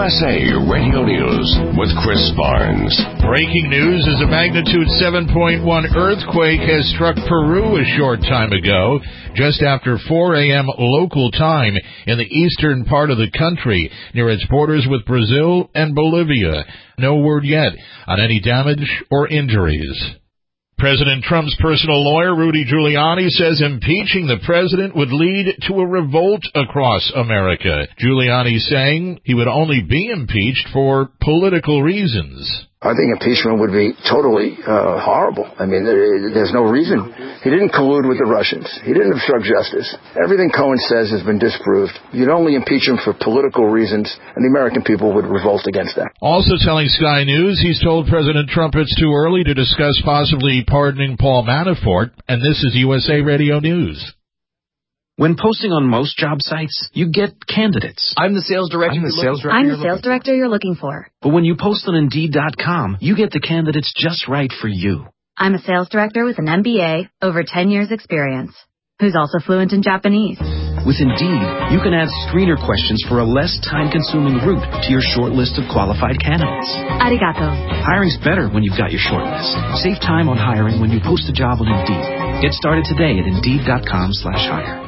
USA Radio News with Chris Barnes. Breaking news is a magnitude 7.1 earthquake has struck Peru a short time ago, just after 4 a.m. local time in the eastern part of the country, near its borders with Brazil and Bolivia. No word yet on any damage or injuries. President Trump's personal lawyer, Rudy Giuliani, says impeaching the president would lead to a revolt across America. Giuliani saying he would only be impeached for political reasons. I think impeachment would be totally horrible. I mean, there's no reason. He didn't collude with the Russians. He didn't obstruct justice. Everything Cohen says has been disproved. You'd only impeach him for political reasons, and the American people would revolt against that. Also telling Sky News, he's told President Trump it's too early to discuss possibly pardoning Paul Manafort, and this is USA Radio News. When posting on most job sites, you get candidates. I'm the sales director you're looking for. But when you post on Indeed.com, you get the candidates just right for you. I'm a sales director with an MBA, over 10 years experience, who's also fluent in Japanese. With Indeed, you can add screener questions for a less time-consuming route to your short list of qualified candidates. Arigato. Hiring's better when you've got your short list. Save time on hiring when you post a job on Indeed. Get started today at Indeed.com/hire.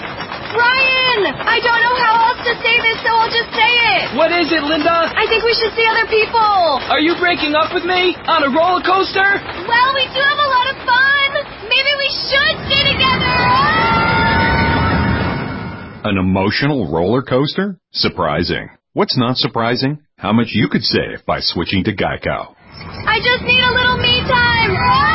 I don't know how else to say this, so I'll just say it. What is it, Linda? I think we should see other people. Are you breaking up with me? On a roller coaster? Well, we do have a lot of fun. Maybe we should stay together. An emotional roller coaster? Surprising. What's not surprising? How much you could save by switching to Geico. I just need a little me time.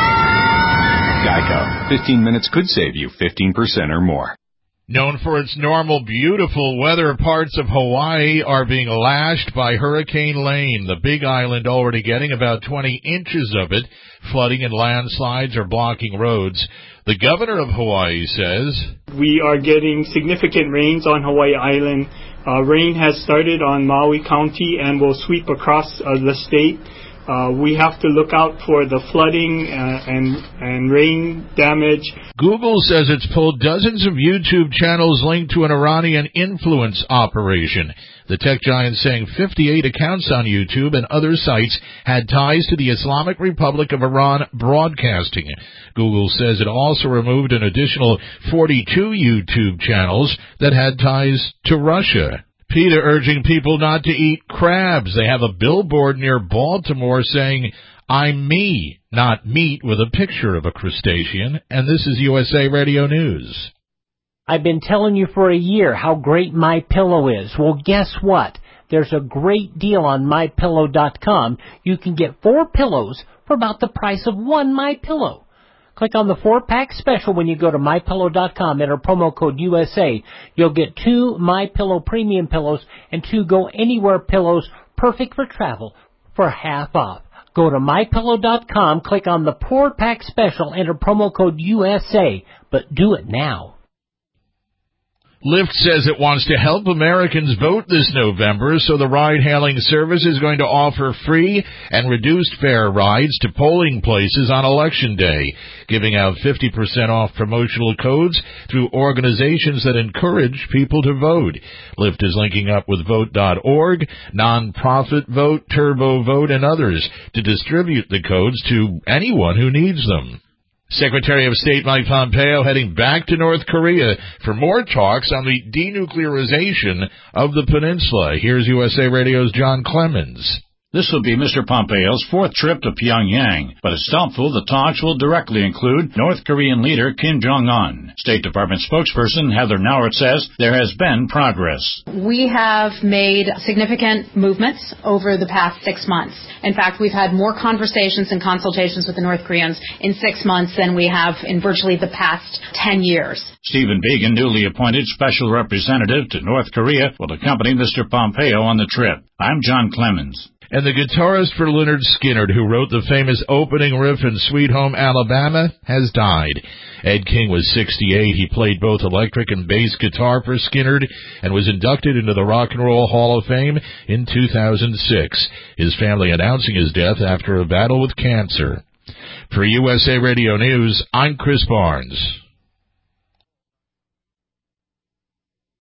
Geico. 15 minutes could save you 15% or more. Known for its normal, beautiful weather, parts of Hawaii are being lashed by Hurricane Lane. The Big Island already getting about 20 inches of it. Flooding and landslides are blocking roads. The governor of Hawaii says, we are getting significant rains on Hawaii Island. Rain has started on Maui County and will sweep across the state. We have to look out for the flooding and rain damage. Google says it's pulled dozens of YouTube channels linked to an Iranian influence operation. The tech giant saying 58 accounts on YouTube and other sites had ties to the Islamic Republic of Iran broadcasting. Google says it also removed an additional 42 YouTube channels that had ties to Russia. PETA urging people not to eat crabs. They have a billboard near Baltimore saying, "I'm me, not meat," with a picture of a crustacean. And this is USA Radio News. I've been telling you for a year how great MyPillow is. Well, guess what? There's a great deal on MyPillow.com. You can get 4 pillows for about the price of 1 MyPillow. Click on the 4-pack special when you go to MyPillow.com. Enter promo code USA. You'll get 2 MyPillow premium pillows and 2 Go Anywhere pillows, perfect for travel, for half off. Go to MyPillow.com, click on the 4-pack special, enter promo code USA, but do it now. Lyft says it wants to help Americans vote this November, so the ride-hailing service is going to offer free and reduced fare rides to polling places on Election Day, giving out 50% off promotional codes through organizations that encourage people to vote. Lyft is linking up with Vote.org, Nonprofit Vote, Turbo Vote, and others to distribute the codes to anyone who needs them. Secretary of State Mike Pompeo heading back to North Korea for more talks on the denuclearization of the peninsula. Here's USA Radio's John Clemens. This will be Mr. Pompeo's 4th trip to Pyongyang, but it's doubtful the talks will directly include North Korean leader Kim Jong-un. State Department spokesperson Heather Nauert says there has been progress. We have made significant movements over the past 6 months. In fact, we've had more conversations and consultations with the North Koreans in 6 months than we have in virtually the past 10 years. Stephen Biegun, newly appointed special representative to North Korea, will accompany Mr. Pompeo on the trip. I'm John Clemens. And the guitarist for Lynyrd Skynyrd, who wrote the famous opening riff in Sweet Home Alabama, has died. Ed King was 68. He played both electric and bass guitar for Skynyrd and was inducted into the Rock and Roll Hall of Fame in 2006. His family announcing his death after a battle with cancer. For USA Radio News, I'm Chris Barnes.